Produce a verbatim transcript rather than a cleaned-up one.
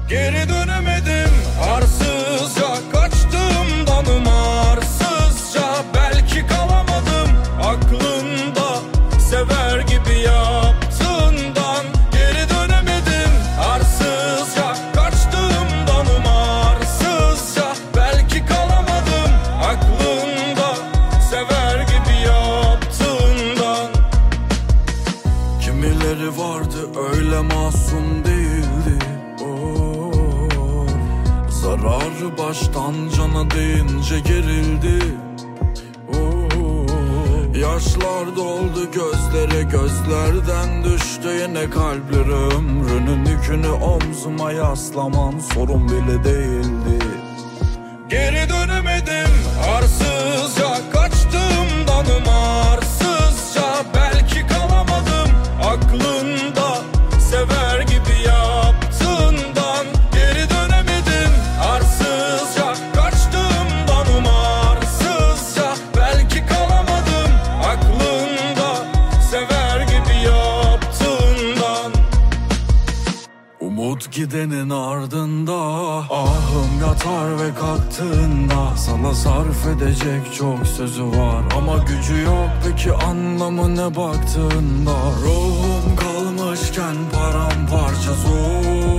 Geri dönemedim arsızca, kaçtığımdan umarsızca. Belki kalamadım aklında, sever gibi yaptığından. Geri dönemedim arsızca, kaçtığımdan umarsızca. Belki kalamadım aklında, sever gibi yaptığından. Kimileri vardı öyle masum değildi. Oh, zararı baştan cana değince gerildi. Oh, yaşlar doldu gözlere, gözlerden düştü yine kalpleri. Ömrünün yükünü omzuma yaslaman sorun bile değildi. Geri dönemedim arsızca, kaçtığımdan umarsızca. Belki kalamadım aklında, sever gibi yaptığından. Geri dönemedim arsızca, kaçtığımdan umarsızca. Belki kalamadım aklında, sever gibi yaptığından. Umut gidenin ardında, ahım yatar ve kalktığında. Sana sarf edecek çok sözü var ama gücü yok, peki anlamı ne baktığında. Ruhum kalmışken paramparça zor.